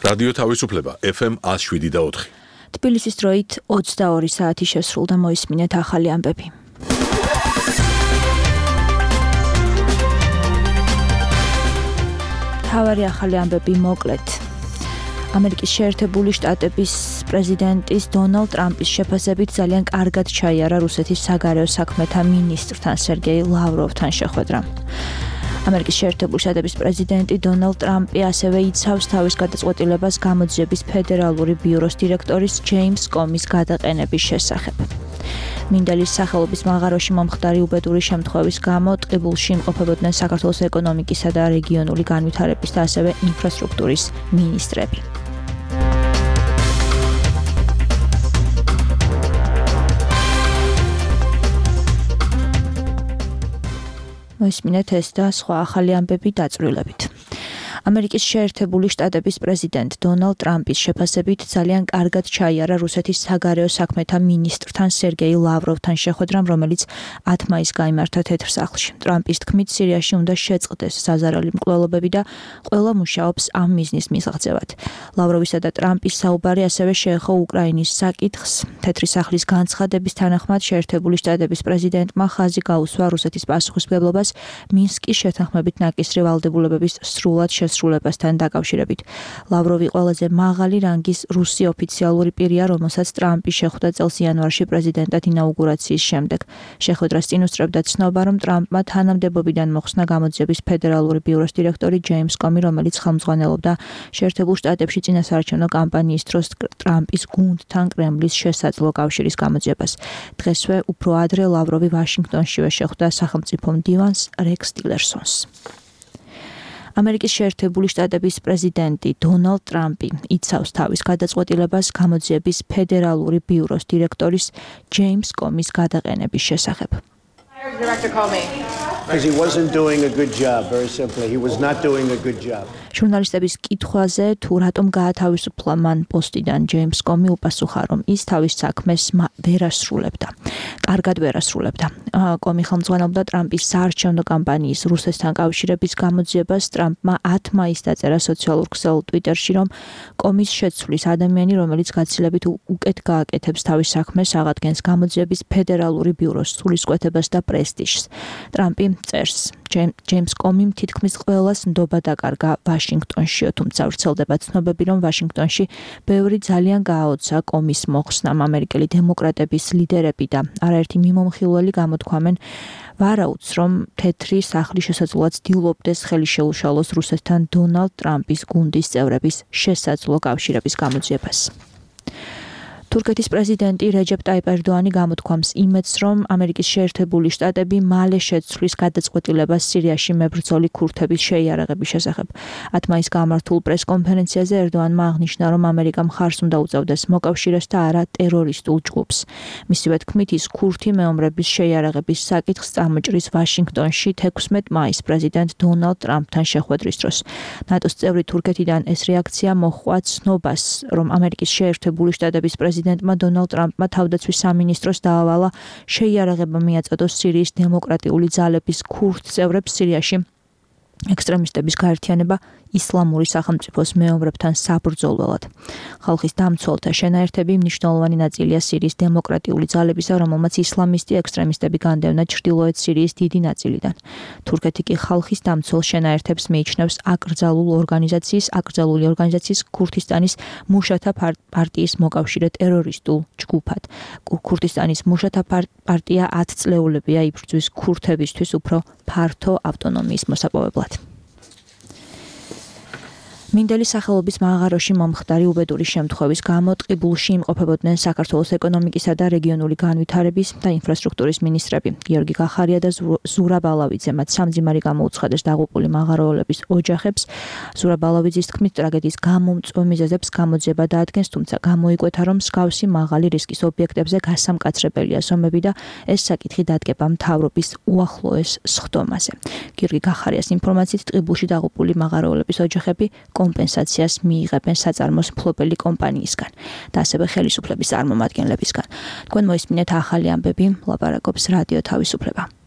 რადიო თავისუფლება FM 107.4. თბილისის დროით 22 საათი შესრულდა, მოისმინეთ ახალი ამბები. თავარი ახალი ამბები მოკლედ. ამერიკის შეერთებული შტატების პრეზიდენტის დონალდ ტრამპის შეფასებით ძალიან კარგად ჩაიარა რუსეთის საგარეო საქმეთა მინისტრთან სერგეი ლავროვთან შეხვედრა. ამერიკის შეერთებული შტატების პრეზიდენტი დონალდ ტრამპი ასევე იცავს თავის გადაწყვეტილებას გამოძიების ფედერალური ბიუროს დირექტორის ჯეიმს კომის გადაყენების შესახებ. მინდალის სახელობის მაღაროში მომხდარი უბედური შემთხვევების გამო ტყიბულში იმყოფებოდნენ საქართველოს ეკონომიკისა და რეგიონული განვითარების და ასევე ინფრასტრუქტურის მინისტრები. მოისმინეთ ეს და სხვა ახალი ამბები დაწვრილებით. ამერიკის შეერთებული შტატების პრეზიდენტ დონალდ ტრამპის შეფასებით ძალიან კარგად ჩაიარა რუსეთის საგარეო საქმეთა მინისტრთან სერგეი ლავროვთან შეხვედრამ, რომელიც 10 მაისს გაიმართა თეთრ სახლში. ტრამპის თქმით, სირიაში უნდა შეწყდეს საზარალი მკვლელობები და ყველა მუშაობს ამ მიზნის მისაღწევად. ლავროვისა და ტრამპის საუბარი ასევე შეეხო უკრაინის საკითხს. თეთრი სახლის განცხადების თანახმად შეერთებული შტატების პრეზიდენტმა ხაზი გაუსვა რუსეთის პასუხისმგებლობას მინსკის შეთანხმებით ნაკისრი ვალდებულებების სრულად შესრულებასთან დაკავშირებით. ლავროვი ყველაზე მაღალი რანგის რუსი ოფიციალური პირია, რომელსაც ტრამპი შეხვდა წელს იანვარში პრეზიდენტად ინაუგურაციის შემდეგ. შეხვედრას წინ უსწრებდა ცნობა, რომ ტრამპმა თანამდებობიდან მოხსნა გამოძიების ფედერალური ბიუროს დირექტორი ჯეიმს კომი, რომელიც ხელმძღვანელობდა შეერთებულ შტატებში წინასაარჩევნო კამპანიის დროს ტრამპის გუნდთან კრემლის შესაძლო კავშირის გამოძიებას. დღესვე უფრო ადრე ლავროვი ვაშინგტონშივე შეხვდა სახელმწიფო მდივანს რექს ტილერსონს. ამერიკის შეერთებული შტატების პრეზიდენტი დონალდ ტრამპი იცავს თავის გადაწყვეტილებას გამოძიების ფედერალური ბიუროს დირექტორის ჯეიმს კომის გადაყენების შესახებ. Because he wasn't doing a good job, very simply. He was not doing a good job. ჟურნალისტების კითხვაზე თუ რატომ გაათავისუფლა მან პოსტიდან ჯეიმს კომი უპასუხა, რომ ის თავის საქმეს ვერ ასრულებდა. კარგად ვერ ასრულებდა. კომი ხელმძღვანელობდა ტრამპის საარჩევნო კამპანიის რუსეთთან კავშირების გამოძიებას. ტრამპმა 10 მაისს დაწერა სოციალურ ქსელულ ტვიტერში, რომ კომის შეცვლის ადამიანი, რომელიც გაცილებით უკეთ გააკეთებს თავის საქმეს, აღადგენს გამოძიების ფედერალური ბიუროს სულისკვეთებას და პრესტიჟს. ტრამპი წერს, ჯეიმს კომიმ თითქმის ყველას ნდობა დაკარგა ვაშინგტონშიო, თუმცა ვრცელდება ცნობები, რომ ვაშინგტონში ბევრი ძალიან გააოცა კომის მოხსნამ. ამერიკელი დემოკრატების ლიდერები და არაერთი მიმომხილველი გამოთქვამენ ვარაუდს, რომ თეთრი სახლი შესაძლოა ცდილობდეს ხელი შეუშალოს რუსეთთან დონალდ ტრამპის გუნდის წევრების შესაძლო კავშირების გამოძიებას. თურქეთის პრეზიდენტი რეჯეპ ტაიპ ერდოანი გამოთქვამს იმედს, რომ ამერიკის შეერთებული შტატები მალე შეცვლის გადაწყვეტილებას სირიაში მებრძოლი ქურთების შეიარაღების შესახებ. 10 მაისს გამართულ პრესკონფერენციაზე ერდოანმა აღნიშნა, რომ ამერიკა მხარს უნდა უწევდეს მოკავშირეს და არა ტერორისტულ ჯგუფს. მისივე თქმით, ის ქურთი მეომრების შეიარაღების საკითხს წამოჭრის ვაშინგტონში 16 მაისს პრეზიდენტ დონალდ ტრამპთან შეხვედრის დროს. ნატოს წევრი თურქეთიდან ეს რეაქცია მოჰყვა ცნობას, რომ ამერიკის შეერთებული შტატების პრეზიდენტმა დონალდ ტრამპმა თავდაცვის სამინისტროს დაავალა შეიარაღება მიაწოდოს სირიის დემოკრატიული ძალების ქურთ წევრებს სირიაში ექსტრემისტების გაერთიანება ისლამური სახელმწიფოს მეომრებთან საბრძოლველად. ხალხის დამცველთა შენაერთები მნიშვნელოვანი ნაწილია სირიის დემოკრატიული ძალებისა, რომელმაც ისლამისტი ექსტრემისტები განდევნა ჩრდილოეთ სირიის დიდი ნაწილიდან. თურქეთი კი ხალხის დამცველ შენაერთებს მიიჩნევს აკრძალული ორგანიზაციის ქურთისტანის მუშათა პარტიის მოკავშირე ტერორისტულ ჯგუფად. ქურთისტანის მუშათა პარტია 10 წლეულებია იბრძვის ქურთებისთვის უფრო ფართო ავტონომიის მოსაპოვებლად. მინდალის სახელობის მაღაროში მომხდარი უბედური შემთხვევების გამო ტყიბულში იმყოფებოდნენ საქართველოს ეკონომიკისა და რეგიონული განვითარების და ინფრასტრუქტურის მინისტრები გიორგი გახარია და ზურაბ ალავიძე. მათ სამძიმარი გამოუცხადეს დაღუპული მაღაროელების ოჯახებს. ზურაბ ალავიძის თქმით, ტრაგედიის გამომწვევ მიზეზებს გამოძიება დაადგენს, თუმცა გამოიკვეთა, რომ მსგავსი მაღალი რისკის ობიექტებზე გასამკაცრებელია ზომები და ეს საკითხი დადგება მთავრობის უახლოეს სხდომაზე. გიორგი გახარიას ინფორმაციით, ტყიბულში დაღუპული მაღაროელების ოჯახები კომპენსაციას მიიღებენ საწარმოს მფლობელი კომპანიისგან და ასევე ხელისუფლების წარმომადგენლებისგან. თქვენ მოისმინეთ ახალი ამბები, ლაპარაკობს რადიო თავისუფლება.